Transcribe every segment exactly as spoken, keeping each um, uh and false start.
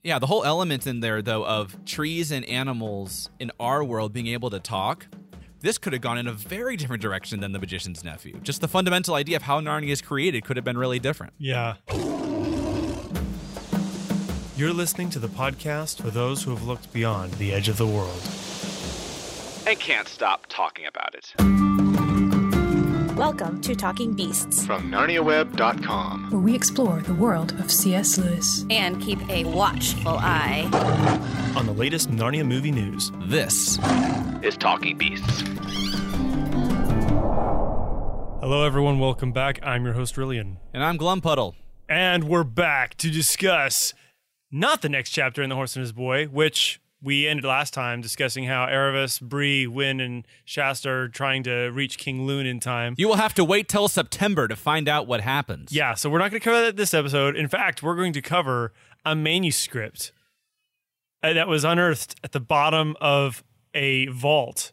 Yeah, the whole element in there, though, of trees and animals in our world being able to talk, this could have gone in a very different direction than The Magician's Nephew. Just the fundamental idea of how Narnia is created could have been really different. Yeah. You're listening to the podcast for those who have looked beyond the edge of the world and can't stop talking about it. Welcome to Talking Beasts from Narnia Web dot com, where we explore the world of C S Lewis and keep a watchful eye on the latest Narnia movie news. This is Talking Beasts. Hello, everyone. Welcome back. I'm your host, Rillian. And I'm Glumpuddle. And we're back to discuss not the next chapter in The Horse and His Boy, which we ended last time discussing how Erebus, Bree, Win, and Shasta are trying to reach King Loon in time. You will have to wait till September to find out what happens. Yeah, so we're not going to cover that this episode. In fact, we're going to cover a manuscript that was unearthed at the bottom of a vault.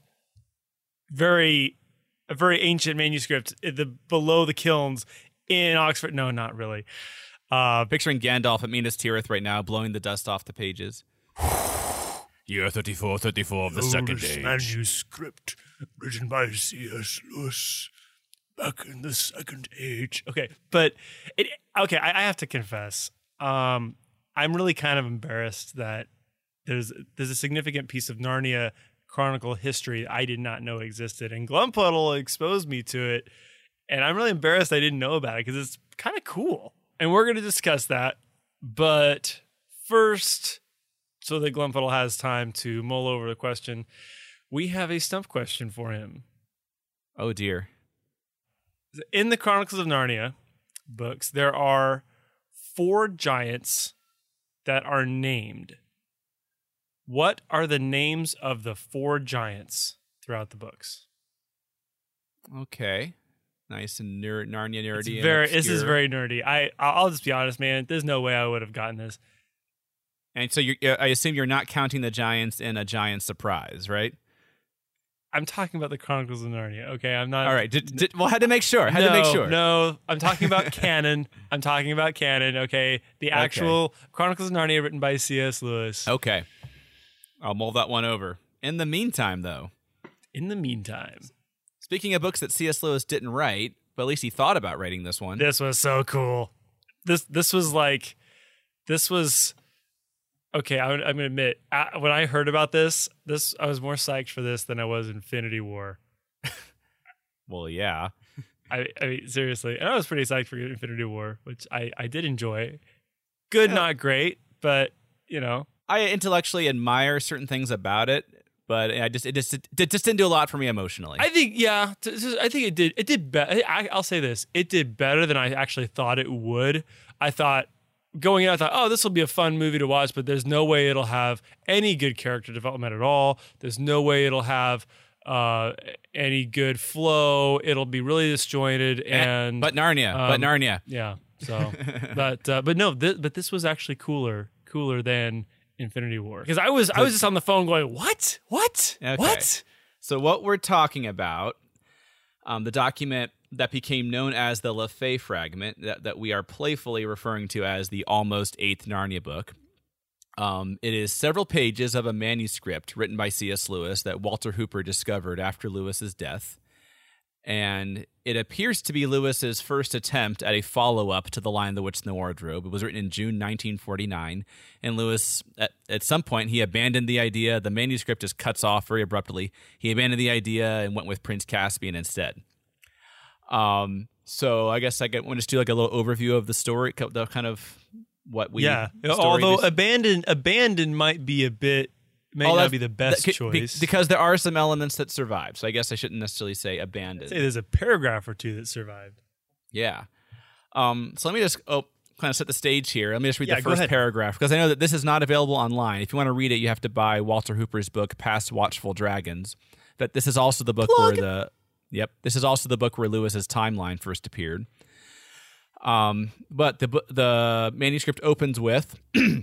Very, a very ancient manuscript at the, below the kilns in Oxford. No, not really. Uh, Picturing Gandalf at Minas Tirith right now, blowing the dust off the pages. Year thirty-four thirty-four of the Second Age. Manuscript written by C S Lewis back in the Second Age. Okay, but it. Okay, I, I have to confess, um, I'm really kind of embarrassed that there's there's a significant piece of Narnia chronicle history I did not know existed, and Glumpuddle exposed me to it, and I'm really embarrassed I didn't know about it because it's kind of cool, and we're going to discuss that. But first, so that Glumpuddle has time to mull over the question, we have a stump question for him. Oh, dear. In the Chronicles of Narnia books, there are four giants that are named. What are the names of the four giants throughout the books? Okay. Nice and ner- Narnia nerdy. It's very, and this is very nerdy. I, I'll just be honest, man. There's no way I would have gotten this. And so you're, I assume you're not counting the giants in a giant surprise, right? I'm talking about the Chronicles of Narnia, okay? I'm not... All right. Did, did, well, I had to make sure. I had no, to make sure. No, I'm talking about canon. I'm talking about canon, okay? The actual okay. Chronicles of Narnia written by C S Lewis. Okay. I'll mull that one over. In the meantime, though... In the meantime... Speaking of books that C S Lewis didn't write, but at least he thought about writing this one. This was so cool. This This was like... This was... Okay, I, I'm going to admit, I, when I heard about this, this I was more psyched for this than I was Infinity War. Well, yeah. I, I mean, seriously. And I was pretty psyched for Infinity War, which I, I did enjoy. Good, yeah. Not great, but, you know. I intellectually admire certain things about it, but I just it just it just didn't do a lot for me emotionally. I think, yeah, I think it did. It did better. I'll say this. It did better than I actually thought it would. I thought... Going in, I thought, oh, this will be a fun movie to watch, but there's no way it'll have any good character development at all. There's no way it'll have uh, any good flow. It'll be really disjointed. And but Narnia, um, but Narnia, yeah. So, but uh, but no, th- but this was actually cooler, cooler than Infinity War because I was so, I was just on the phone going, what, what, okay. what? So what we're talking about, um, the document that became known as the LaFay Fragment, that, that we are playfully referring to as the almost eighth Narnia book. Um, it is several pages of a manuscript written by C S Lewis that Walter Hooper discovered after Lewis's death. And it appears to be Lewis's first attempt at a follow-up to The Lion, the Witch, and the Wardrobe. It was written in June nineteen forty-nine, and Lewis, at, at some point, he abandoned the idea. The manuscript just cuts off very abruptly. He abandoned the idea and went with Prince Caspian instead. Um, so I guess I get, want to just do like a little overview of the story, the kind of what we, yeah. Although abandon, abandon might be a bit, may oh, not be the best that, choice because there are some elements that survive. So I guess I shouldn't necessarily say abandon. I'd say there's a paragraph or two that survived. Yeah. Um, so let me just, oh, kind of set the stage here. Let me just read yeah, the first paragraph because I know that this is not available online. If you want to read it, you have to buy Walter Hooper's book, Past Watchful Dragons. That this is also the book Plug. where the, Yep. This is also the book where Lewis's timeline first appeared. Um, but the the manuscript opens with,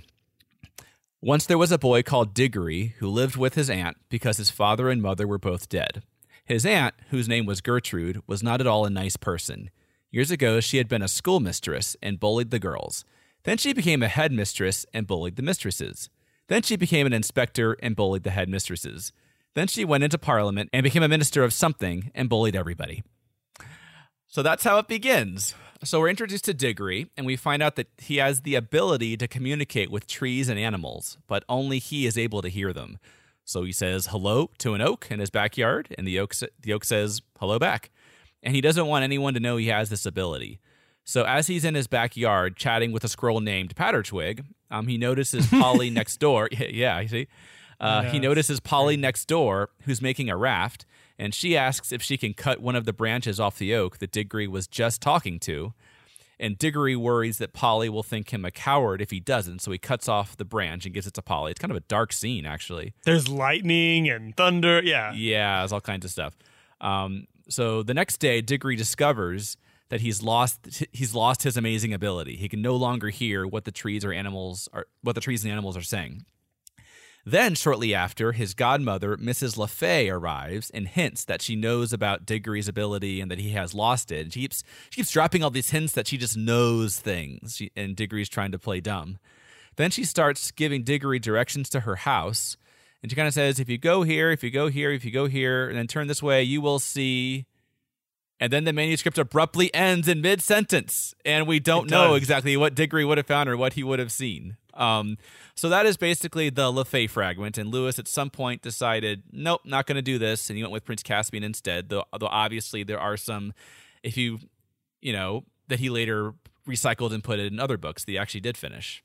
once there was a boy called Diggory who lived with his aunt because his father and mother were both dead. His aunt, whose name was Gertrude, was not at all a nice person. Years ago, she had been a schoolmistress and bullied the girls. Then she became a headmistress and bullied the mistresses. Then she became an inspector and bullied the headmistresses. Then she went into Parliament and became a minister of something and bullied everybody. So that's how it begins. So we're introduced to Diggory, and we find out that he has the ability to communicate with trees and animals, but only he is able to hear them. So he says hello to an oak in his backyard, and the oak, the oak says hello back. And he doesn't want anyone to know he has this ability. So as he's in his backyard chatting with a squirrel named Pattertwig, um, he notices Polly next door. Yeah, you see? Uh, he notices Polly next door, who's making a raft, and she asks if she can cut one of the branches off the oak that Diggory was just talking to. And Diggory worries that Polly will think him a coward if he doesn't, so he cuts off the branch and gives it to Polly. It's kind of a dark scene, actually. There's lightning and thunder. Yeah. Yeah, there's all kinds of stuff. Um, so the next day, Diggory discovers that he's lost he's lost his amazing ability. He can no longer hear what the trees or animals are what the trees and animals are saying. Then, shortly after, his godmother, Missus LaFay, arrives and hints that she knows about Diggory's ability and that he has lost it. She keeps, she keeps dropping all these hints that she just knows things, she, and Diggory's trying to play dumb. Then she starts giving Diggory directions to her house, and she kind of says, if you go here, if you go here, if you go here, and then turn this way, you will see... And then the manuscript abruptly ends in mid-sentence, and we don't know exactly what Diggory would have found or what he would have seen. Um, so that is basically the LaFay fragment, and Lewis at some point decided, nope, not going to do this, and he went with Prince Caspian instead, though, though obviously there are some, if you, you know, that he later recycled and put it in other books that he actually did finish.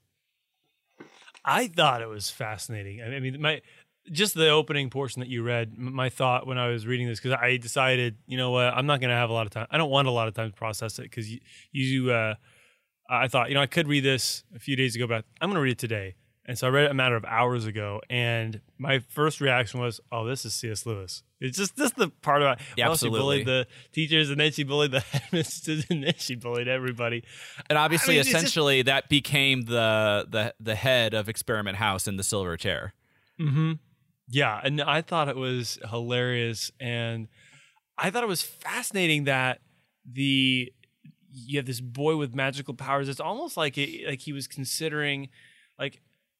I thought it was fascinating. I mean, my... Just the opening portion that you read, my thought when I was reading this, because I decided, you know what, I'm not going to have a lot of time. I don't want a lot of time to process it because you, you uh, I thought, you know, I could read this a few days ago, but I'm going to read it today. And so I read it a matter of hours ago, and my first reaction was, oh, this is C S. Lewis. It's just this the part about yeah, well, she bullied the teachers, and then she bullied the headmistresses, and then she bullied everybody. And obviously, I mean, essentially, just... that became the, the the head of Experiment House in the silver chair. Mm-hmm. Yeah, and I thought it was hilarious, and I thought it was fascinating that the you have this boy with magical powers. It's almost like it, like he was considering, like,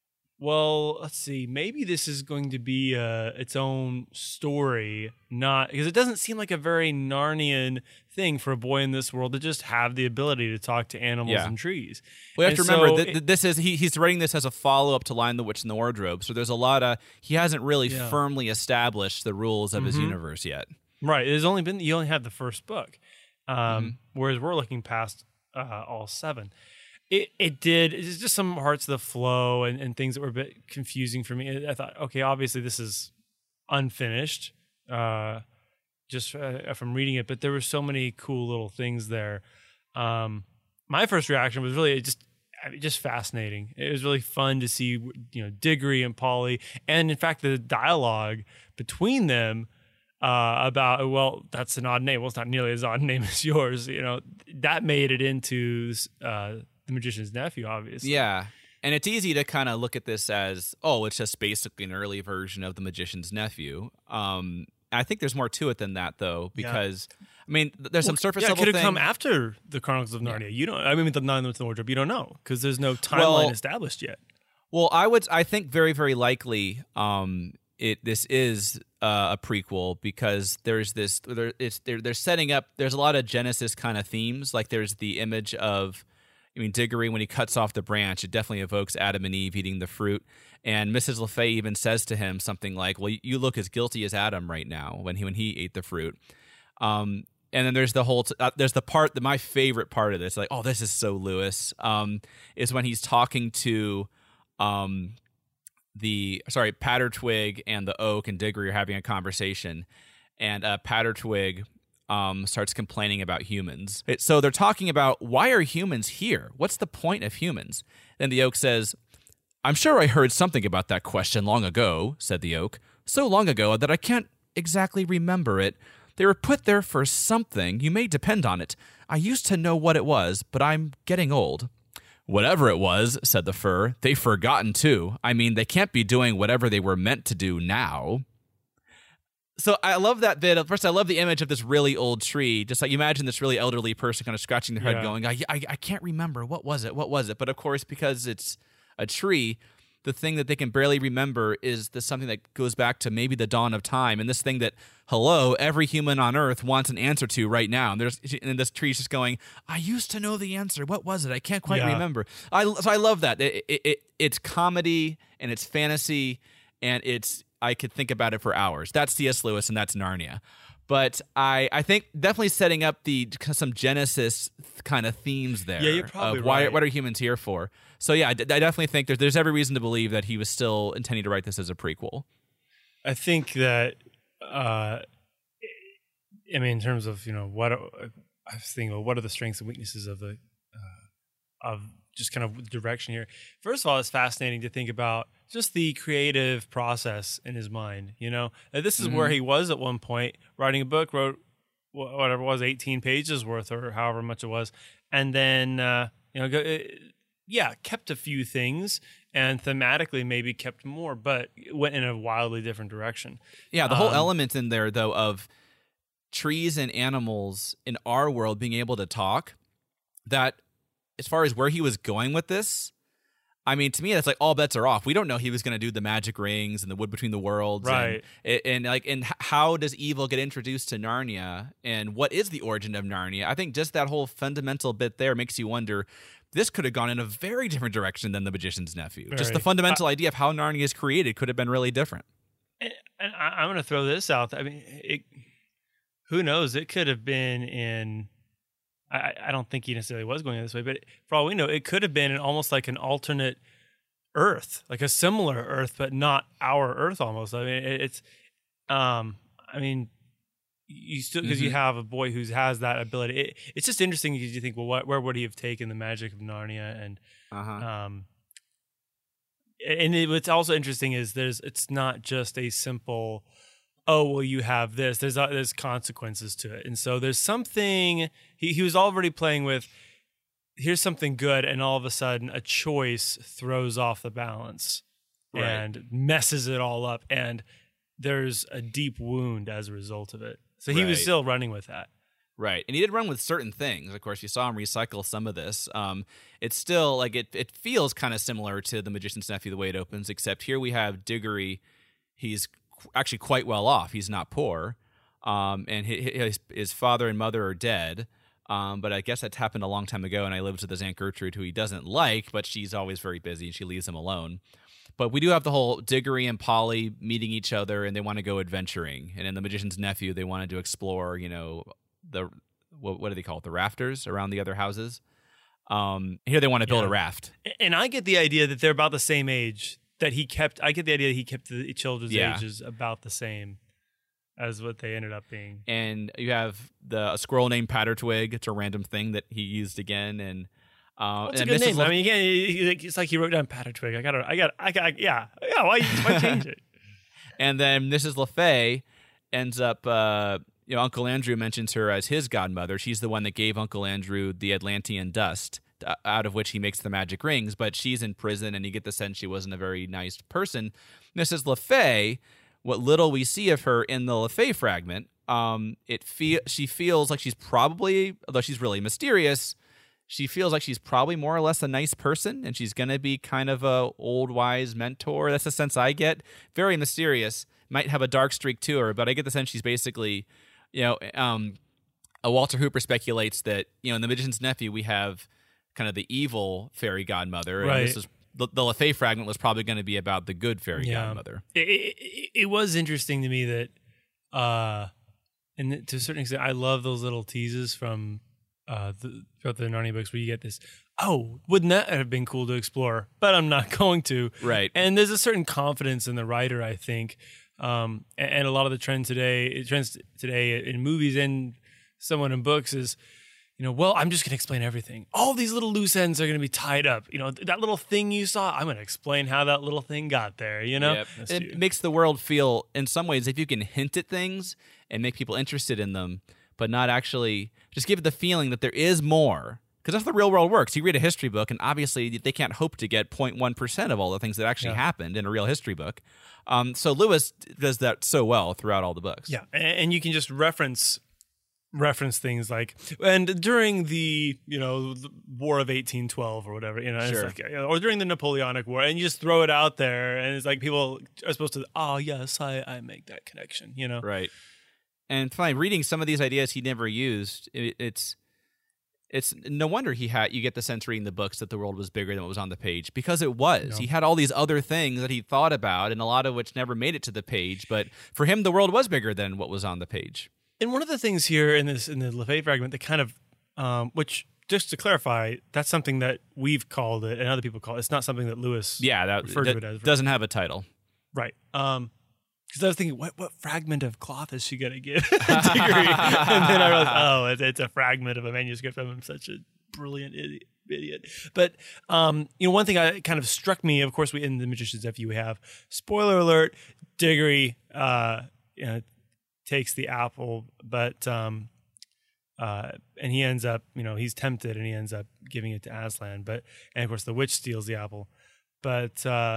well, let's see, maybe this is going to be uh, its own story, not because it doesn't seem like a very Narnian thing for a boy in this world to just have the ability to talk to animals yeah. and trees. We have and to remember so that it, this is he, he's writing this as a follow up to Lion the Witch and the Wardrobe. So there's a lot of he hasn't really yeah. firmly established the rules of mm-hmm. his universe yet. Right. There's only been you only have the first book, um, mm-hmm. whereas we're looking past uh, all seven. It it did. It's just some parts of the flow and, and things that were a bit confusing for me. I thought, okay, obviously this is unfinished, uh, just uh, from reading it, but there were so many cool little things there. Um, my first reaction was really just just fascinating. It was really fun to see, you know, Diggory and Polly, and in fact the dialogue between them uh, about, well, that's an odd name. Well, it's not nearly as odd a name as yours. You know, that made it into uh, The Magician's Nephew, obviously. Yeah. And it's easy to kind of look at this as, oh, it's just basically an early version of The Magician's Nephew. Um, I think there's more to it than that, though, because, yeah. I mean, there's well, some surface yeah, level it could have thing. come after The Chronicles of Narnia. Yeah. You don't, I mean, The Nine Witch and the Wardrobe, you don't know, because there's no timeline well, established yet. Well, I would, I think very, very likely um, it this is uh, a prequel because there's this, there, it's, they're, they're setting up, there's a lot of Genesis kind of themes, like there's the image of, I mean, Diggory, when he cuts off the branch, it definitely evokes Adam and Eve eating the fruit. And Missus LaFay even says to him something like, well, you look as guilty as Adam right now when he when he ate the fruit. Um, and then there's the whole, t- uh, there's the part, that my favorite part of this, like, oh, this is so Lewis, um, is when he's talking to um, the, sorry, Pattertwig and the oak and Diggory are having a conversation. And uh, Pattertwig Um, starts complaining about humans. It, so they're talking about, why are humans here? What's the point of humans? Then the oak says, I'm sure I heard something about that question long ago, said the oak. So long ago that I can't exactly remember it. They were put there for something, you may depend on it. I used to know what it was, but I'm getting old. Whatever it was, said the fir, they've forgotten too. I mean, they can't be doing whatever they were meant to do now. So I love that bit. Of, first, I love the image of this really old tree. Just like you imagine this really elderly person kind of scratching their head Yeah. going, I, I, I can't remember. What was it? What was it? But of course, because it's a tree, the thing that they can barely remember is this something that goes back to maybe the dawn of time. And this thing that, hello, every human on Earth wants an answer to right now. And, there's, and this tree's just going, I used to know the answer. What was it? I can't quite Yeah. remember. I, so I love that. It, it, it, it's comedy and it's fantasy and it's, I could think about it for hours. That's C S. Lewis and that's Narnia. But I, I think definitely setting up the some Genesis kind of themes there. Yeah, you're probably of why, right. what are humans here for? So yeah, I, d- I definitely think there's there's every reason to believe that he was still intending to write this as a prequel. I think that, uh, I mean, in terms of, you know, what are, I was thinking, well, what are the strengths and weaknesses of the, uh, of just kind of direction here? First of all, it's fascinating to think about just the creative process in his mind. You know, Uh, this is where he was at one point, writing a book, wrote wh- whatever it was, eighteen pages worth or however much it was. And then, uh, you know, go, uh, yeah, kept a few things and thematically maybe kept more, but went in a wildly different direction. Yeah, the whole Um, element in there though of trees and animals in our world being able to talk, that as far as where he was going with this, I mean, to me, that's like all bets are off. We don't know he was going to do the magic rings and the wood between the worlds, Right. And, and like, and h- how does evil get introduced to Narnia, and what is the origin of Narnia? I think just that whole fundamental bit there makes you wonder. This could have gone in a very different direction than The Magician's Nephew. Just the Very. fundamental idea of how Narnia is created could have been really different. And, and I, I'm going to throw this out. I mean, it, who knows? It could have been in. I, I don't think he necessarily was going this way, but for all we know, it could have been in almost like an alternate Earth, like a similar Earth, but not our Earth. Almost. I mean, it, it's. Um. I mean, you still because you Mhm. have a boy who has that ability. It, it's just interesting because you think, well, what, where would he have taken the magic of Narnia and Uh-huh. um, and it, what's also interesting is there's it's not just a simple, oh well, you have this. There's uh, there's consequences to it, and so there's something he he was already playing with. Here's something good, and all of a sudden, a choice throws off the balance Right. and messes it all up, and there's a deep wound as a result of it. So he was Right. still running with that. Right. And he did run with certain things. Of course, you saw him recycle some of this. Um, it's still like it, it feels kind of similar to The Magician's Nephew, the way it opens, except here we have Diggory. He's qu- actually quite well off. He's not poor. Um, and hi- hi- his, his father and mother are dead. Um, but I guess that's happened a long time ago. And I lived with his Aunt Gertrude, who he doesn't like, but she's always very busy and she leaves him alone. But we do have the whole Diggory and Polly meeting each other, and they want to go adventuring. And in The Magician's Nephew, they wanted to explore, you know, the what, what do they call it? The rafters around the other houses. Um, here they want to build Yeah. a raft. And I get the idea that they're about the same age. That he kept. I get the idea that he kept the children's Yeah. ages about the same as what they ended up being. And you have the a squirrel named Pattertwig. It's a random thing that he used again. And uh, What's a and good Missus name? Le- I mean, again, it's like he wrote down Pattertwig. I got to I got. I got. Yeah. Yeah. Why? Why change it? And then Missus LeFay ends up, uh, you know, Uncle Andrew mentions her as his godmother. She's the one that gave Uncle Andrew the Atlantean dust, uh, out of which he makes the magic rings. But she's in prison, and you get the sense she wasn't a very nice person. Missus LeFay, what little we see of her in the LeFay fragment, um, it fe- she feels like she's probably, although she's really mysterious, she feels like she's probably more or less a nice person, and she's going to be kind of a old wise mentor. That's the sense I get. Very mysterious. Might have a dark streak to her, but I get the sense she's basically, you know, um, uh, Walter Hooper speculates that, you know, in The Magician's Nephew, we have kind of the evil fairy godmother. And Right. this is, the, the LeFay fragment was probably going to be about the good fairy Yeah. godmother. It, it, it was interesting to me that, uh, and to a certain extent, I love those little teases from uh, the, throughout the Narnia books where you get this. Oh, wouldn't that have been cool to explore? But I'm not going to. Right. And there's a certain confidence in the writer, I think, um, and, and a lot of the trend today, trends today in movies and someone in books is, you know, well, I'm just going to explain everything. All these little loose ends are going to be tied up. You know, th- that little thing you saw, I'm going to explain how that little thing got there. You know, Yep. That's It you. makes the world feel, in some ways, if you can hint at things and make people interested in them, but not actually just give it the feeling that there is more, Because that's how the real world works. You read a history book, and obviously they can't hope to get zero point one percent of all the things that actually Yeah. happened in a real history book. Um, so Lewis does that so well throughout all the books. Yeah, and, and you can just reference reference things like, and during the you know the War of eighteen twelve or whatever, you know, Sure. it's like, you know, or during the Napoleonic War, and you just throw it out there, and it's like people are supposed to, oh yes, I I make that connection, you know, Right. And finally, reading some of these ideas he never used, it, it's it's no wonder he had. You get the sense reading the books that the world was bigger than what was on the page, because it was. No. He had all these other things that he thought about, and a lot of which never made it to the page. But for him, the world was bigger than what was on the page. And one of the things here in this in the LaFay fragment that kind of, um, which just to clarify, that's something that we've called it and other people call it. It's not something that Lewis Yeah, that, referred that to it as. doesn't have a title. Right. Um, because I was thinking, what what fragment of cloth is she going to give Diggory? And then I realized, oh, it's, it's a fragment of a manuscript. I'm such a brilliant idiot. idiot. But, um, you know, one thing I kind of struck me, of course, we in The Magician's Nephew, we have, spoiler alert, Diggory, uh, you know, takes the apple, but, um, uh, and he ends up, you know, he's tempted and he ends up giving it to Aslan. But, and of course, the witch steals the apple. But uh,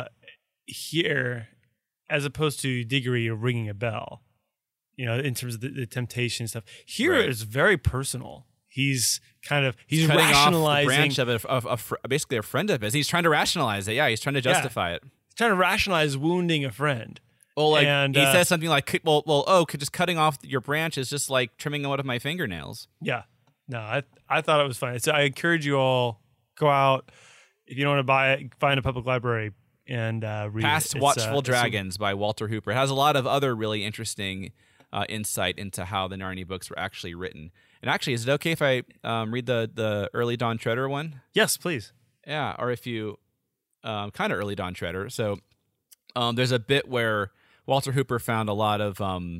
here, as opposed to Diggory ringing a bell, you know, in terms of the, the temptation and stuff, here Right. it's very personal. He's kind of he's Cutting off the rationalizing, branch of, a, of, of fr- basically a friend of his. He's trying to rationalize it. Yeah, he's trying to justify it. trying to rationalize wounding a friend. Well, like And, he uh, says something like, "Well, well, oh, could just cutting off your branch is just like trimming one of my fingernails." Yeah, no, I I thought it was funny. So I encourage you all, go out if you don't want to buy it, find a public library and uh, read Past it. It's, Watchful uh, it's a- Dragons by Walter Hooper. It has a lot of other really interesting uh, insight into how the Narnia books were actually written. And actually, is it okay if I um, read the the early Don Treader one? Yes, please. Yeah, or if you um, kind of early Don Treader. So um, there's a bit where Walter Hooper found a lot of um,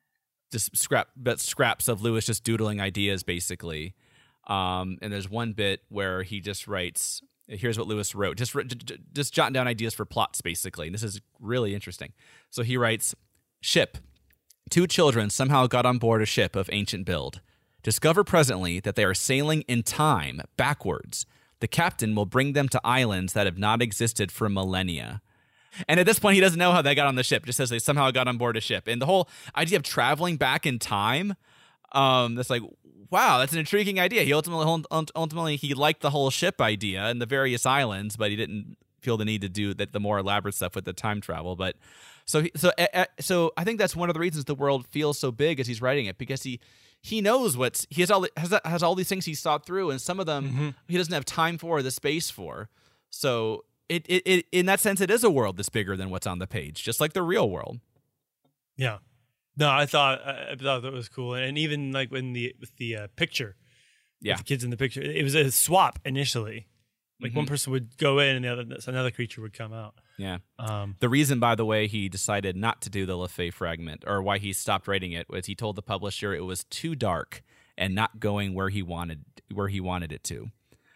just scrap but scraps of Lewis just doodling ideas, basically. Um, and there's one bit where he just writes, here's what Lewis wrote, just j- j- just jotting down ideas for plots, basically. And this is really interesting. So he writes, ship. Two children somehow got on board a ship of ancient build. Discover presently that they are sailing in time, backwards. The captain will bring them to islands that have not existed for millennia. And at this point, he doesn't know how they got on the ship. Just says they somehow got on board a ship. And the whole idea of traveling back in time, um, that's like, wow, that's an intriguing idea. He ultimately, ultimately, he liked the whole ship idea and the various islands, but he didn't feel the need to do that the more elaborate stuff with the time travel. But so, he, so, uh, so I think that's one of the reasons the world feels so big as he's writing it, because he he knows what's he has all has has all these things he's thought through, and some of them Mm-hmm. he doesn't have time for or the space for. So. It, it, it, in that sense, it is a world that's bigger than what's on the page, just like the real world. Yeah. No, I thought I thought that was cool, and even like when the with the uh, picture, Yeah. with the kids in the picture, it was a swap initially. Like one person would go in, and the other another creature would come out. Yeah. Um, The reason, by the way, he decided not to do the LaFay fragment, or why he stopped writing it, was he told the publisher it was too dark and not going where he wanted where he wanted it to.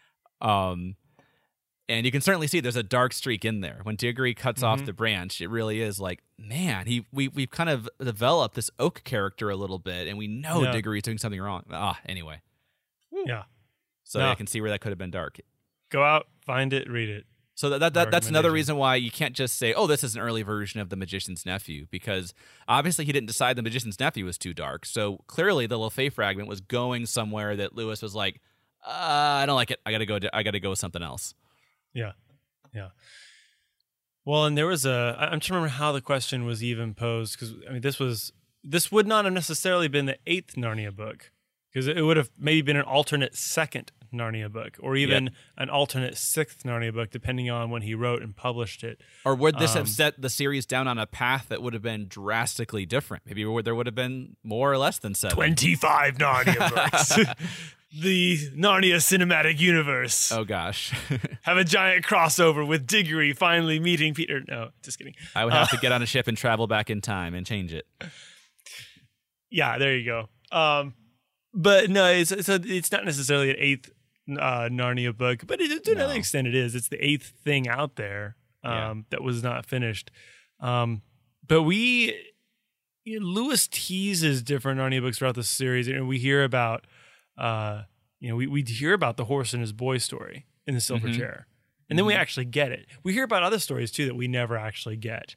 Um. And you can certainly see there's a dark streak in there. When Diggory cuts Mm-hmm. off the branch, it really is like, man, he we we've kind of developed this oak character a little bit, and we know Yeah. Diggory's doing something wrong. Ah, anyway. yeah. So No. I can see where that could have been dark. Go out, find it, read it. So that, that, that that's another Recommendation. reason why you can't just say, oh, this is an early version of The Magician's Nephew, because obviously he didn't decide The Magician's Nephew was too dark. So clearly the LaFay fragment was going somewhere that Lewis was like, uh, I don't like it. I gotta go. I gotta go with something else. Yeah, yeah. Well, and there was a. I- I'm trying to remember how the question was even posed, because I mean, this was this would not have necessarily been the eighth Narnia book, because it would have maybe been an alternate second Narnia book, or even an alternate sixth Narnia book, depending on when he wrote and published it. Or would this Um, have set the series down on a path that would have been drastically different? Maybe where there would have been more or less than seven. twenty-five Narnia books. The Narnia cinematic universe. Oh gosh, Have a giant crossover with Diggory finally meeting Peter. No, just kidding. I would have to get on a ship and travel back in time and change it. Yeah, there you go. Um, but no, it's it's, a, it's not necessarily an eighth uh, Narnia book, but it, to another No. extent, it is. It's the eighth thing out there um, Yeah. that was not finished. Um, but we, you know, Lewis teases different Narnia books throughout the series, and we hear about, uh, you know, we, we'd hear about the horse and his boy story in the silver Mm-hmm. chair. And then we actually get it. We hear about other stories too that we never actually get.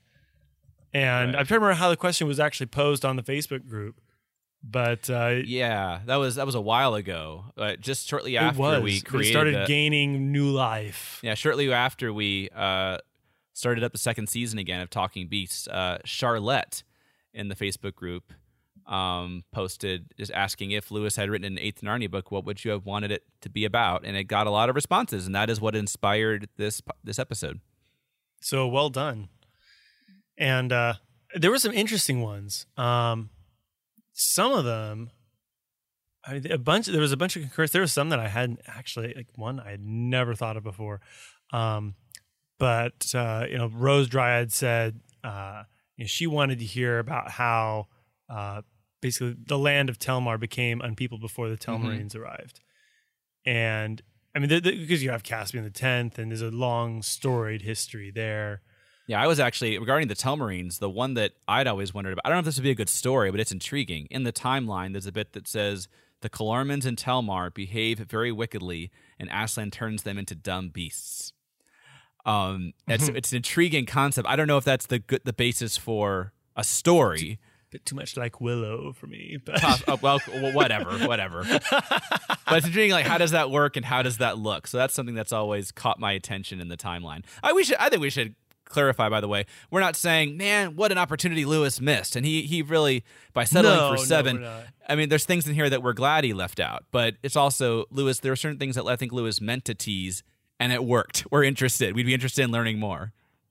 And Right. I'm trying to remember how the question was actually posed on the Facebook group. But uh, Yeah, that was that was a while ago. Uh, just shortly after it was. we It created started the, gaining new life. yeah, shortly after we uh, started up the second season again of Talking Beasts, uh, Charlotte in the Facebook group um, posted just asking if Lewis had written an eighth Narnia book, what would you have wanted it to be about? And it got a lot of responses, and that is what inspired this this episode. So well done. And uh, there were some interesting ones. Um, some of them, I mean, a bunch. There was a bunch of concurrence. There was some that I hadn't actually, like one I had never thought of before. Um, but uh, you know, Rose Dryad said uh, you know, she wanted to hear about how uh, basically the land of Telmar became unpeopled before the Telmarines arrived, and I mean, because you have Caspian the Tenth, and there's a long storied history there. Yeah, I was actually, regarding the Telmarines, the one that I'd always wondered about, I don't know if this would be a good story, but it's intriguing. In the timeline, there's a bit that says, the Calormans in Telmar behave very wickedly, and Aslan turns them into dumb beasts. Um, it's, it's an intriguing concept. I don't know if that's the good, the basis for a story. Bit too much like Willow for me, but Uh, uh, well, whatever, whatever. But it's intriguing, like, how does that work and how does that look? So that's something that's always caught my attention in the timeline. I, we should, I think we should clarify, by the way, we're not saying, man, what an opportunity Lewis missed. And he he really, by settling No, for no, seven, we're not. I mean, there's things in here that we're glad he left out. But it's also, Lewis, there are certain things that I think Lewis meant to tease, and it worked. We're interested. We'd be interested in learning more.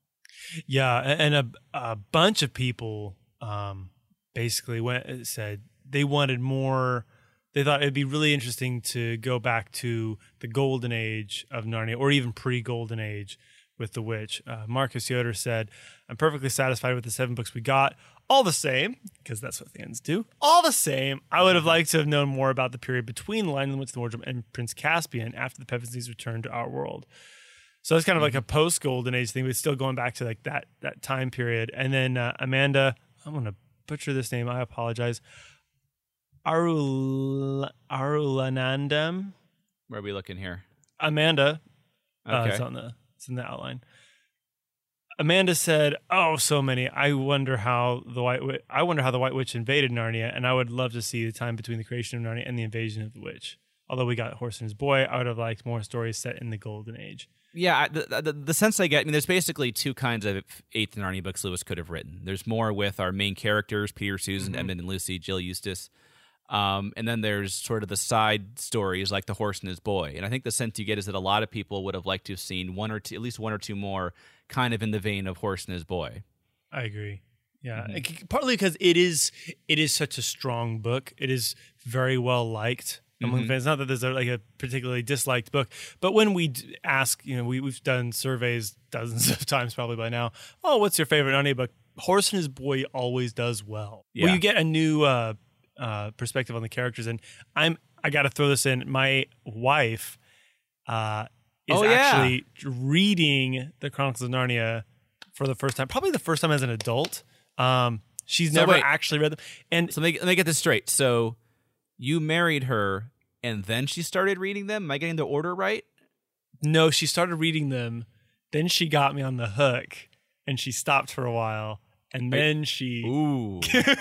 yeah, and a a bunch of people um, basically went said they wanted more. They thought it'd be really interesting to go back to the golden age of Narnia, or even pre-golden age with the witch. Uh, Marcus Yoder said, "I'm perfectly satisfied with the seven books we got. All the same, because that's what fans do. All the same, I would have liked to have known more about the period between The Lion, the Witch, and the Wardrobe and Prince Caspian after the Pevensies returned to our world." So it's kind of like a post-golden age thing, but it's still going back to like that that time period. And then uh, Amanda, I'm going to butcher this name. I apologize. Arul Arulanandam. Where are we looking here? Amanda. Uh, Okay. it's on the it's in the outline. Amanda said, "Oh, so many. I wonder how the white Wi- I wonder how the White Witch invaded Narnia, and I would love to see the time between the creation of Narnia and the invasion of the witch. Although we got Horse and His Boy, I would have liked more stories set in the Golden Age." Yeah, I- the, the, the sense I get, I mean, there's basically two kinds of eighth Narnia books Lewis could have written. There's more with our main characters, Peter, Susan, Edmund, and Lucy, Jill, Eustace. Um, and then there's sort of the side stories like The Horse and His Boy. And I think the sense you get is that a lot of people would have liked to have seen one or two, at least one or two more, kind of in the vein of Horse and His Boy. I agree. Yeah, partly because it is it is such a strong book. It is very well liked among fans. Not that there's a, like a particularly disliked book, but when we d- ask, you know, we we've done surveys dozens of times probably by now. Oh, what's your favorite Narnia book? Horse and His Boy always does well. Yeah. Well, you get a new uh, uh, perspective on the characters, and I'm I got to throw this in. My wife uh, is Oh, yeah. actually reading the Chronicles of Narnia for the first time, probably the first time as an adult. Um, she's So never wait. actually read them, and So let me, let me get this straight. So you married her and then she started reading them? Am I getting the order right? no, she started reading them. Then she got me on the hook, and she stopped for a while, and then she. Ooh.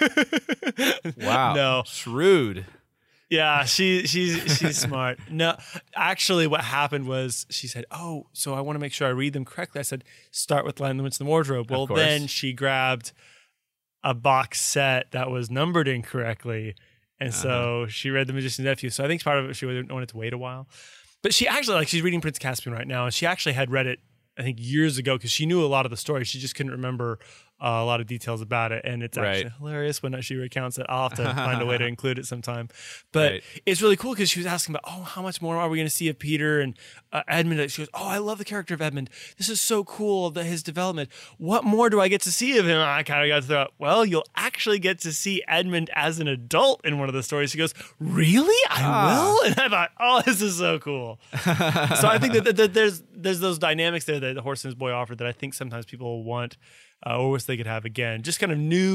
Wow. No. Shrewd. Yeah, she she's she's smart. No, actually, what happened was she said, "Oh, so I want to make sure I read them correctly." I said, "Start with Lion, the Witch, and the Wardrobe." Well, course. then she grabbed a box set that was numbered incorrectly, and so she read The Magician's Nephew. So I think part of it she wanted to wait a while, but she actually like she's reading Prince Caspian right now, and she actually had read it I think years ago because she knew a lot of the story. She just couldn't remember uh, a lot of details about it, and it's actually Right. hilarious when she recounts it. I'll have to find a way to include it sometime. But Right. it's really cool because she was asking about, oh, how much more are we going to see of Peter and uh, Edmund? She goes, oh, I love the character of Edmund. This is so cool, the, his development. What more do I get to see of him? I kind of got to throw out, well, you'll actually get to see Edmund as an adult in one of the stories. She goes, really? I will? And I thought, oh, this is so cool. So I think that, that, that there's there's those dynamics there that the Horse and His Boy offered that I think sometimes people want uh, or wish they could have again. Just kind of new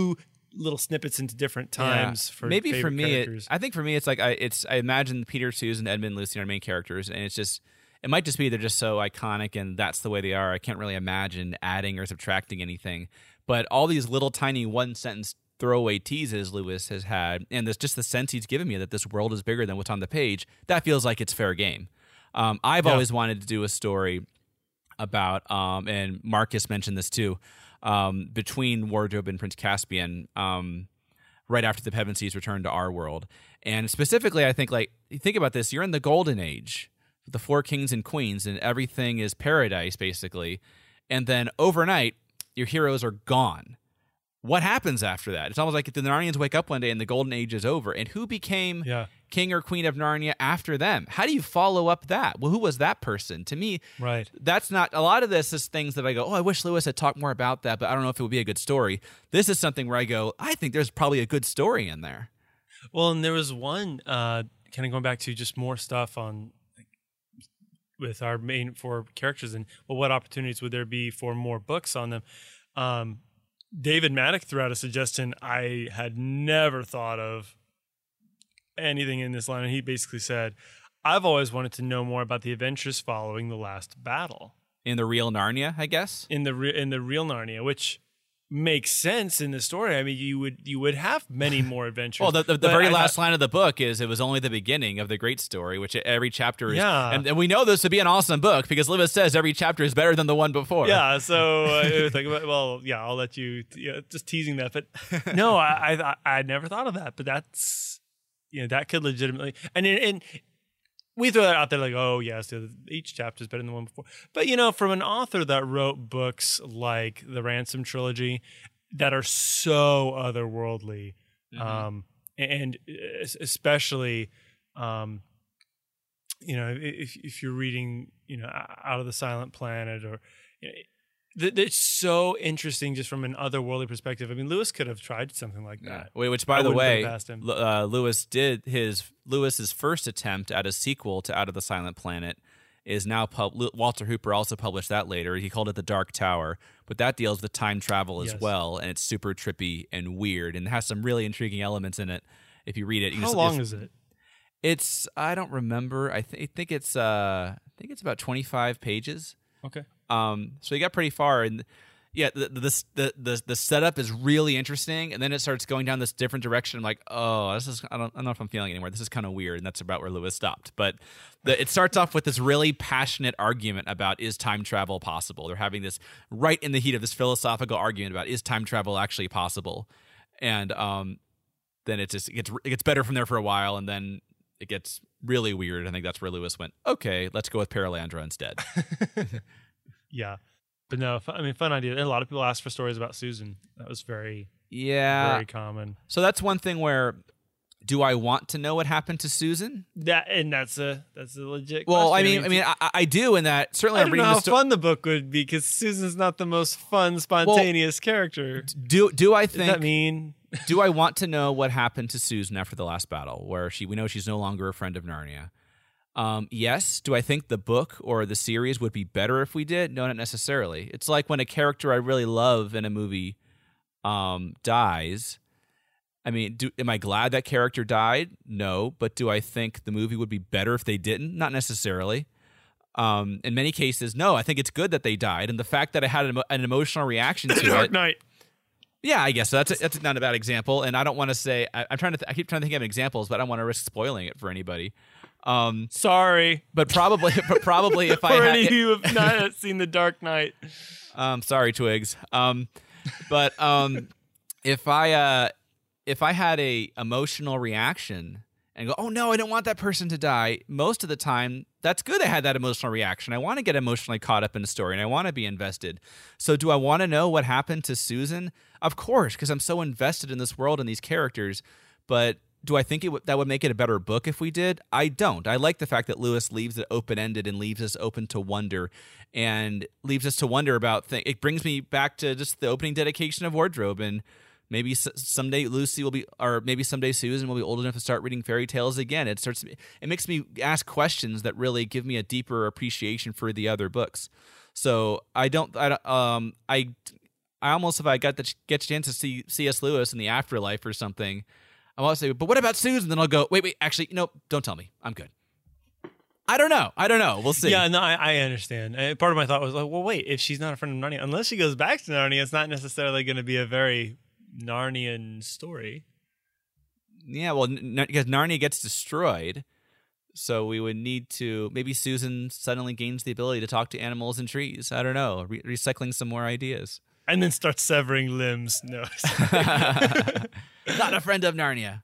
little snippets into different times Yeah. for maybe favorite for me. It, characters. I think for me, it's like I it's I imagine Peter, Susan, Edmund, Lucy are main characters, and it's just it might just be they're just so iconic and that's the way they are. I can't really imagine adding or subtracting anything. But all these little tiny one sentence throwaway teases Lewis has had, and this just the sense he's given me that this world is bigger than what's on the page, that feels like it's fair game. Um, I've Yeah. always wanted to do a story about, um, and Marcus mentioned this too, um, between Wardrobe and Prince Caspian, um, right after the Pevensies return to our world. And specifically, I think, like, you think about this, you're in the Golden Age, the four kings and queens, and everything is paradise, basically. And then overnight, your heroes are gone. What happens after that? It's almost like the Narnians wake up one day and the Golden Age is over. And who became Yeah. king or queen of Narnia after them? How do you follow up that? Well, who was that person? To me, Right. that's not, a lot of this is things that I go, oh, I wish Lewis had talked more about that, but I don't know if it would be a good story. This is something where I go, I think there's probably a good story in there. Well, and there was one uh, kind of going back to just more stuff on like, with our main four characters and well, what opportunities would there be for more books on them? Um, David Maddock threw out a suggestion I had never thought of anything in this line. And he basically said, I've always wanted to know more about the adventures following the last battle In the real Narnia, I guess. in the re- in the real Narnia, which makes sense in the story. I mean, you would you would have many more adventures. Well, the, the, the But very I last thought- line of the book is, it was only the beginning of the great story, which every chapter is. Yeah. And, and we know this to be an awesome book because Lewis says every chapter is better than the one before. Yeah, so uh, it was like, well, yeah, I'll let you. Yeah, just teasing that, but no, I, I I never thought of that. But that's you know that could legitimately and and we throw that out there like, oh yes, the- each chapter is better than the one before. But you know, from an author that wrote books like the Ransom trilogy that are so otherworldly, um, and es- especially. Um, you know, if if you're reading, you know, Out of the Silent Planet, or you know, th- it's so interesting just from an otherworldly perspective. I mean, Lewis could have tried something like Yeah. that. Wait, which, by I the wouldn't put it way, past him. L- uh, Lewis did his Lewis's first attempt at a sequel to Out of the Silent Planet is now pub- Lu- Walter Hooper also published that later. He called it The Dark Tower, but that deals with time travel as Yes. well, and it's super trippy and weird, and has some really intriguing elements in it. If you read it, you How just, long it's, is it? It's I don't remember. I, th- I think it's uh I think it's about twenty-five pages. Okay. Um, so you got pretty far, and yeah, the the, the the the setup is really interesting, and then it starts going down this different direction. I'm like, oh, this is I don't I don't know if I'm feeling it anymore. This is kind of weird, and that's about where Lewis stopped. But the, it starts off with this really passionate argument about, is time travel possible? They're having this right in the heat of this philosophical argument about, is time travel actually possible? And um, then it just it gets it gets better from there for a while, and then it gets really weird. I think that's where Lewis went, okay, let's go with Paralandra instead. Yeah, but no, fu- I mean, fun idea. And a lot of people asked for stories about Susan. That was very Yeah. very common. So that's one thing where, do I want to know what happened to Susan? That and that's a that's a legit. Well, I question. mean, I mean, I, I do in that certainly I I'm don't know reading how the sto- fun the book would be because Susan's not the most fun, spontaneous character. Do do I Does think that mean? do I want to know what happened to Susan after the last battle, where she we know she's no longer a friend of Narnia? Um, yes. Do I think the book or the series would be better if we did? No, not necessarily. It's like when a character I really love in a movie um, dies. I mean, do, am I glad that character died? No. But do I think the movie would be better if they didn't? Not necessarily. Um, in many cases, no. I think it's good that they died, and the fact that I had an, emo- an emotional reaction to Dark it. Knight. Yeah, I guess so. That's a, that's not a bad example, and I don't want to say I, I'm trying to. Th- I keep trying to think of examples, but I don't want to risk spoiling it for anybody. Um, Sorry. but probably, but probably if I For had, any of you who have not seen The Dark Knight. um, sorry, Twigs. Um, but um, if I uh, if I had a emotional reaction and go, oh no, I don't want that person to die. Most of the time, that's good. I had that emotional reaction. I want to get emotionally caught up in the story, and I want to be invested. So, do I want to know what happened to Susan? Of course, because I'm so invested in this world and these characters. But do I think it w- that would make it a better book if we did? I don't. I like the fact that Lewis leaves it open-ended and leaves us open to wonder, and leaves us to wonder about things. It brings me back to just the opening dedication of Wardrobe, and maybe s- someday Lucy will be, or maybe someday Susan will be old enough to start reading fairy tales again. It starts. It makes me ask questions that really give me a deeper appreciation for the other books. So I don't. I don't. Um. I. I almost, if I got the ch- get a chance to see C S. Lewis in the afterlife or something, I want to say, but what about Susan? Then I'll go, wait, wait, actually, no, don't tell me. I'm good. I don't know. I don't know. We'll see. Yeah, no, I, I understand. Uh, part of my thought was like, well, wait, if she's not a friend of Narnia, unless she goes back to Narnia, it's not necessarily going to be a very Narnian story. Yeah, well, n- because Narnia gets destroyed, so we would need to, maybe Susan suddenly gains the ability to talk to animals and trees. I don't know. Re- recycling some more ideas. And then start severing limbs. No. Not a friend of Narnia.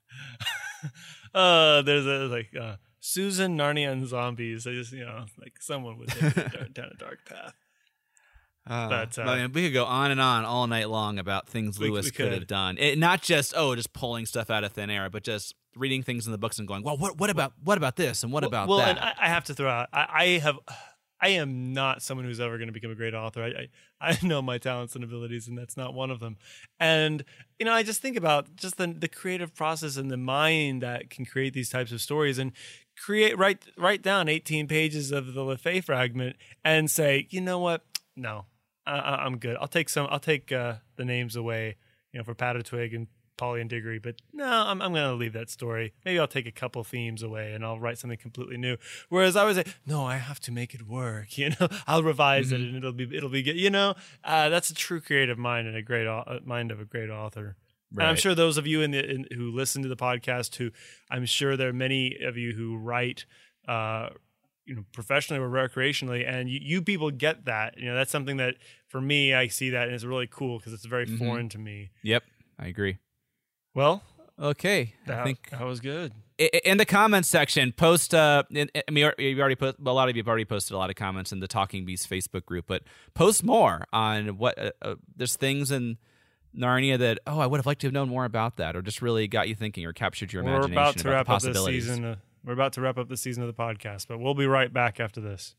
uh, there's a, like, uh, Susan, Narnia, and zombies. I just, you know, like someone would take it down a dark path. Uh, but, uh, I mean, we could go on and on all night long about things we, Lewis we could. could have done. It, not just oh, just pulling stuff out of thin air, but just reading things in the books and going, well, what what about what about this and what well, about well, that? And I, I have to throw out. I, I have. I am not someone who's ever going to become a great author. I, I I know my talents and abilities, and that's not one of them. And you know, I just think about just the the creative process and the mind that can create these types of stories and create write write down eighteen pages of the Le Fay fragment and say, you know what? No, I, I'm good. I'll take some. I'll take uh, the names away, you know, for Pattertwig and Polly and Diggory. But no, I'm I'm going to leave that story. Maybe I'll take a couple themes away and I'll write something completely new. Whereas I was like, no, I have to make it work. You know, I'll revise mm-hmm. it and it'll be it'll be good. You know, uh, that's a true creative mind and a great au- mind of a great author. Right. And I'm sure those of you in the in, who listen to the podcast, who I'm sure there are many of you who write. Uh, you know, professionally or recreationally, and you, you people get that. You know, that's something that for me, I see that and it's really cool because it's very mm-hmm. foreign to me. Yep, I agree. Well, okay, that, I think that was good. In the comments section, post. Uh, in, I mean, you already put a lot of you have already posted a lot of comments in the Talking Beasts Facebook group, but post more on what uh, uh, there's things in Narnia that oh, I would have liked to have known more about that, or just really got you thinking, or captured your We're imagination about to about wrap the up this possibilities. season. Uh, we're about to wrap up the season of the podcast, but we'll be right back after this.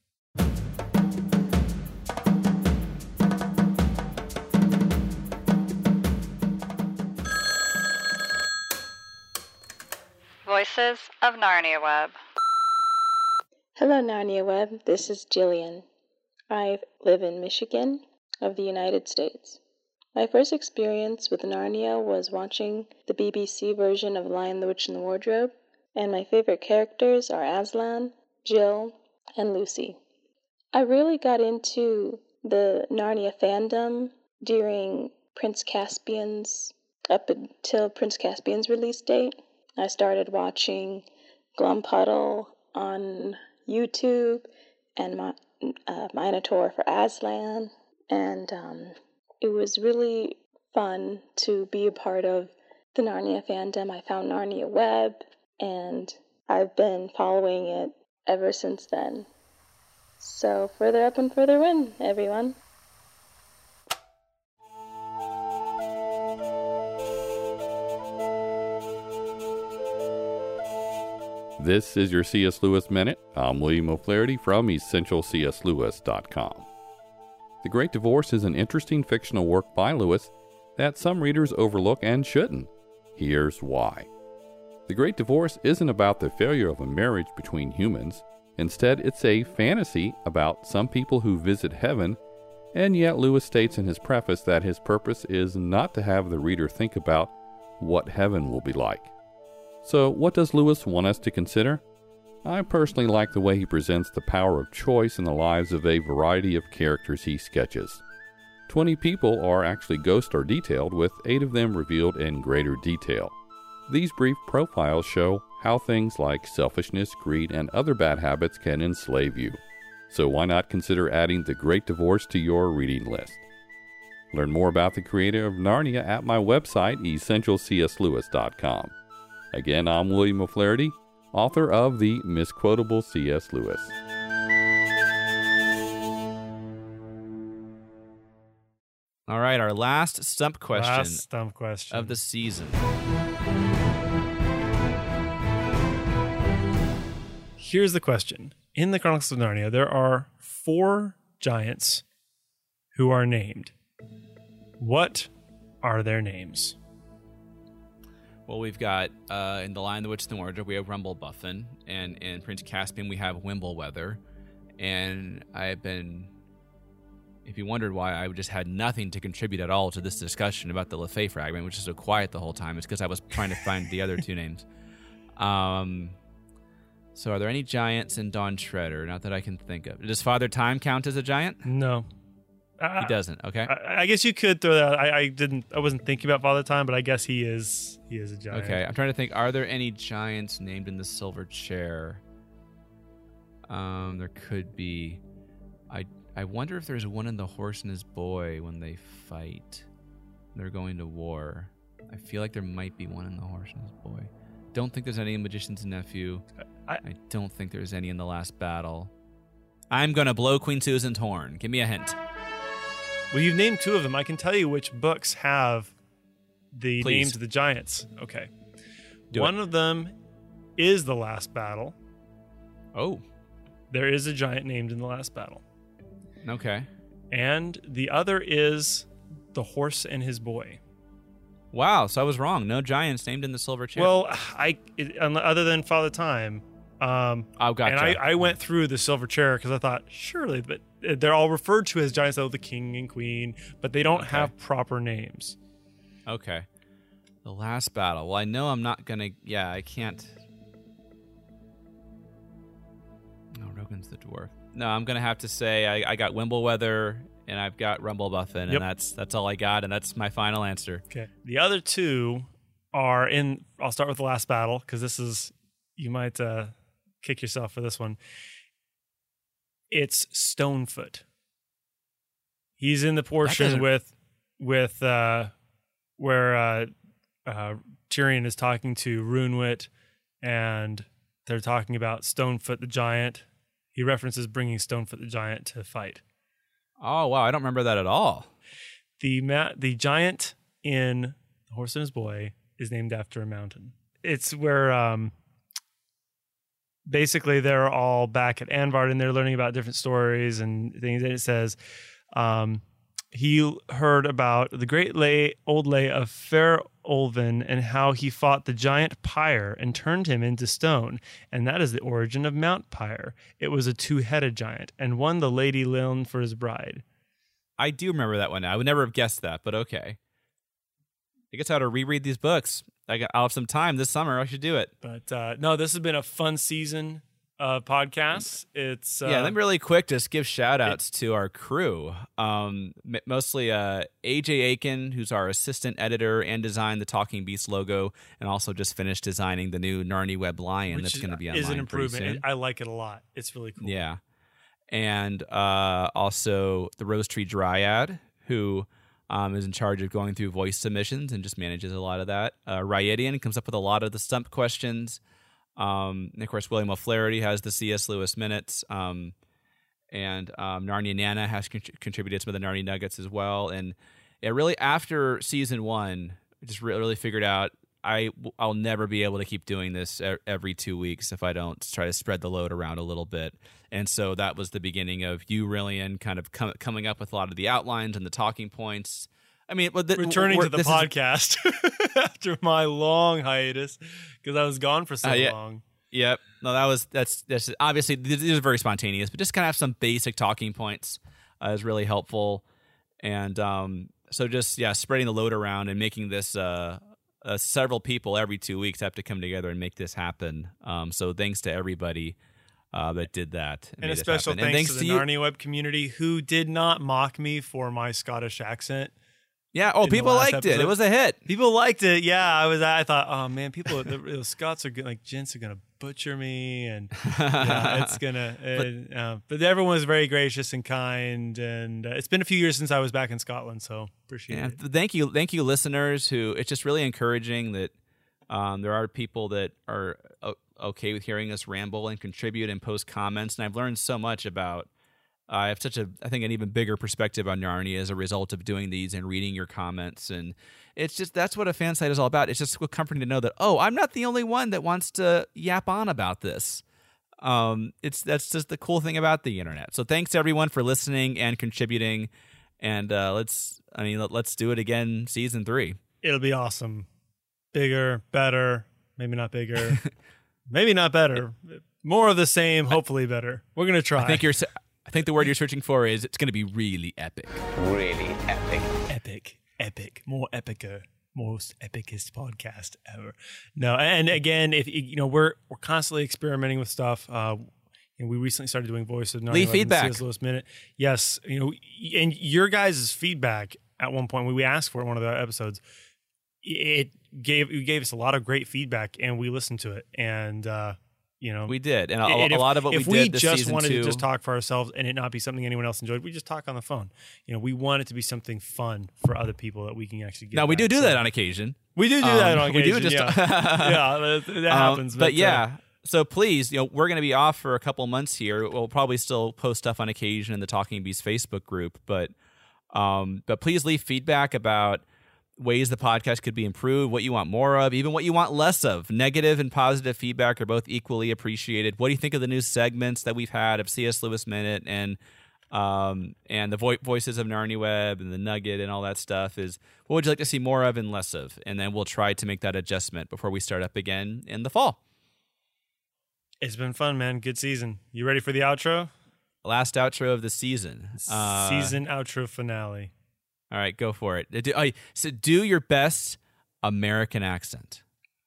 Voices of Narnia Web. Hello, Narnia Web. This is Jillian. I live in Michigan of the United States. My first experience with Narnia was watching the B B C version of Lion, the Witch, and the Wardrobe, and my favorite characters are Aslan, Jill, and Lucy. I really got into the Narnia fandom during Prince Caspian's, up until Prince Caspian's release date. I started watching Glumpuddle on YouTube and my, uh, Minotaur for Aslan, and um, it was really fun to be a part of the Narnia fandom. I found Narnia Web, and I've been following it ever since then. So further up and further in, everyone. This is your C S. Lewis Minute. I'm William O'Flaherty from essential c s lewis dot com. The Great Divorce is an interesting fictional work by Lewis that some readers overlook and shouldn't. Here's why. The Great Divorce isn't about the failure of a marriage between humans. Instead, it's a fantasy about some people who visit heaven, and yet Lewis states in his preface that his purpose is not to have the reader think about what heaven will be like. So, what does Lewis want us to consider? I personally like the way he presents the power of choice in the lives of a variety of characters he sketches. Twenty people are actually ghosts are detailed, with eight of them revealed in greater detail. These brief profiles show how things like selfishness, greed, and other bad habits can enslave you. So why not consider adding The Great Divorce to your reading list? Learn more about the creator of Narnia at my website, essential c s lewis dot com. Again, I'm William O'Flaherty, author of The Misquotable C S. Lewis. All right, our last stump question, last stump question of the season. Here's the question. In the Chronicles of Narnia, there are four giants who are named. What are their names? Well, we've got, uh, in The Lion, the Witch, and the Wardrobe, we have Rumblebuffin, and in Prince Caspian, we have Wimbleweather, and I've been, if you wondered why I just had nothing to contribute at all to this discussion about the LeFay fragment, which is so quiet the whole time, it's because I was trying to find the other two names. Um, so are there any giants in Dawn Treader? Not that I can think of. Does Father Time count as a giant? No. He doesn't. Okay. I, I guess you could throw that. I, I didn't. I wasn't thinking about Father Time, but I guess he is. He is a giant. Okay. I'm trying to think. Are there any giants named in the Silver Chair? Um, there could be. I I wonder if there's one in the Horse and His Boy when they fight. They're going to war. I feel like there might be one in the Horse and His Boy. Don't think there's any in Magician's Nephew. I, I don't think there's any in the Last Battle. I'm gonna blow Queen Susan's horn. Give me a hint. Well, you've named two of them. I can tell you which books have the Please. names of the giants. Okay. Do One it. of them is The Last Battle. Oh. There is a giant named in The Last Battle. Okay. And the other is The Horse and His Boy. Wow. So I was wrong. No giants named in the Silver Chair. Well, I it, other than Father Time, um, oh, gotcha. and I, I went through the Silver Chair because I thought surely, but they're all referred to as giants, though the king and queen, but they don't Okay. have proper names. Okay. The Last Battle. Well, I know I'm not gonna. Yeah, I can't. No, Rogan's the dwarf. No, I'm gonna have to say I, I got Wimbleweather and I've got Rumblebuffin, Yep. and that's that's all I got, and that's my final answer. Okay. The other two are in. I'll start with The Last Battle because this is you might uh, kick yourself for this one. It's Stonefoot. He's in the portion doesn't- with with uh, where uh, uh, Tyrion is talking to Runewit, and they're talking about Stonefoot the giant. He references bringing Stonefoot the giant to fight. Oh wow, I don't remember that at all. The ma- the giant in The Horse and His Boy is named after a mountain. It's where um, basically they're all back at Anvard and they're learning about different stories and things. And it says um, he heard about the great lay, old lay of Fair Olven and how he fought the giant Pyre and turned him into stone. And that is the origin of Mount Pyre. It was a two-headed giant and won the Lady Liln for his bride. I do remember that one now. I would never have guessed that, but okay. I guess I ought to reread these books. I got, I'll have some time this summer. I should do it. But uh, no, this has been a fun season of podcasts. It's uh, Yeah, let me really quick just give shout outs to our crew. Um, m- mostly uh, A J Aiken, who's our assistant editor and designed the Talking Beast logo, and also just finished designing the new Narnia Web Lion which that's is- going to be is online an pretty improvement. soon. I like it a lot. It's really cool. Yeah. And uh, also the Rose Tree Dryad, who um, is in charge of going through voice submissions and just manages a lot of that. Uh, Raidian comes up with a lot of the stump questions. Um, and of course, William O'Flaherty has the C S. Lewis Minutes. Um, and um, Narnia Nana has con- contributed some of the Narnia Nuggets as well. And it really, after season one, I just re- really figured out I, I'll never be able to keep doing this every two weeks if I don't try to spread the load around a little bit. And so that was the beginning of you, Rillian, kind of com- coming up with a lot of the outlines and the talking points. I mean, but the, Returning to the this podcast after my long hiatus because I was gone for so Uh, yeah. long. Is, yep. No, that was that's that's obviously these are very spontaneous, but just kind of have some basic talking points uh, is really helpful. And um, so just yeah, spreading the load around and making this. Uh, Uh, several people every two weeks have to come together and make this happen. Um, so thanks to everybody uh, that did that. And made a this special happen. thanks, And to the to you. Narnia Web community who did not mock me for my Scottish accent. Yeah. Oh, in the people last liked it. episode. It was a hit. People liked it. Yeah, I was. I thought, oh man, people, the, the Scots are gonna, like gents are gonna butcher me, and yeah, it's gonna. And, uh, but everyone was very gracious and kind, and uh, it's been a few years since I was back in Scotland, so appreciate Yeah, it. thank you, thank you, listeners. Who it's just really encouraging that um, there are people that are o- okay with hearing us ramble and contribute and post comments. And I've learned so much about. Uh, I have such a, I think, an even bigger perspective on Narnia as a result of doing these and reading your comments. And it's just that's what a fan site is all about. It's just comforting to know that oh, I'm not the only one that wants to yap on about this. Um, it's that's just the cool thing about the internet. So thanks everyone for listening and contributing. And uh, let's, I mean, let, let's do it again, season three. It'll be awesome. Bigger, better, maybe not bigger, maybe not better. More of the same, hopefully better. We're gonna try. I think you're, I think the word you're searching for is it's going to be really epic. Really epic. Epic, epic, more epicer, most epicest podcast ever. No, and again, if you know, we're we're constantly experimenting with stuff. Uh, and we recently started doing voice of Leave feedback. C S Lewis Minute. Yes, you know, and your guys' feedback at one point when we asked for it in one of the episodes, it gave it gave us a lot of great feedback, and we listened to it, and. uh You know, we did, and a, and a if, lot of what we if did we this just season wanted two, to just talk for ourselves and it not be something anyone else enjoyed, we just talk on the phone. You know, we want it to be something fun for other people that we can actually get. Now we back. do do so, that on occasion. We do do Um, that on occasion. We do just, yeah, yeah that, that um, happens. But, But, yeah, uh, so please, you know, we're going to be off for a couple months here. We'll probably still post stuff on occasion in the Talking Beast Facebook group, but um, but please leave feedback about ways the podcast could be improved, what you want more of, even what you want less of. Negative and positive feedback are both equally appreciated. What do you think of the new segments that we've had of C S. Lewis Minute and um, and the vo- Voices of Narnia Web and the Nugget and all that stuff? Is what would you like to see more of and less of? And then we'll try to make that adjustment before we start up again in the fall. it's been fun, man. Good season. You ready for the outro? Last outro of the season. Uh, season outro finale. All right, go for it. Do, uh, so do your best American accent.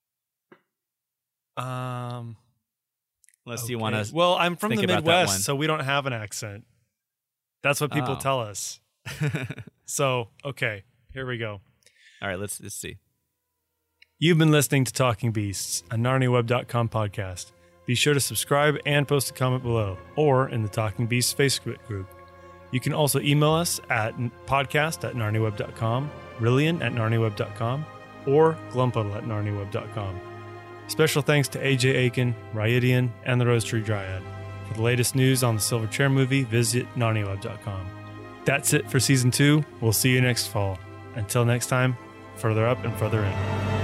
Um, Unless okay. you want to. Well, I'm from think the about that one. Midwest, so we don't have an accent. That's what people Oh. tell us. So, okay, here we go. All right, let's let's see. You've been listening to Talking Beasts, a Narnia Web dot com podcast. Be sure to subscribe and post a comment below, or in the Talking Beasts Facebook group. You can also email us at podcast at narnia web dot com, Rillian at narnia web dot com, or glumpuddle at narnia web dot com. Special thanks to A J Aiken, Raidian, and the Rose Tree Dryad. For the latest news on the Silver Chair movie, visit narnia web dot com. That's it for Season two. We'll see you next fall. Until next time, further up and further in.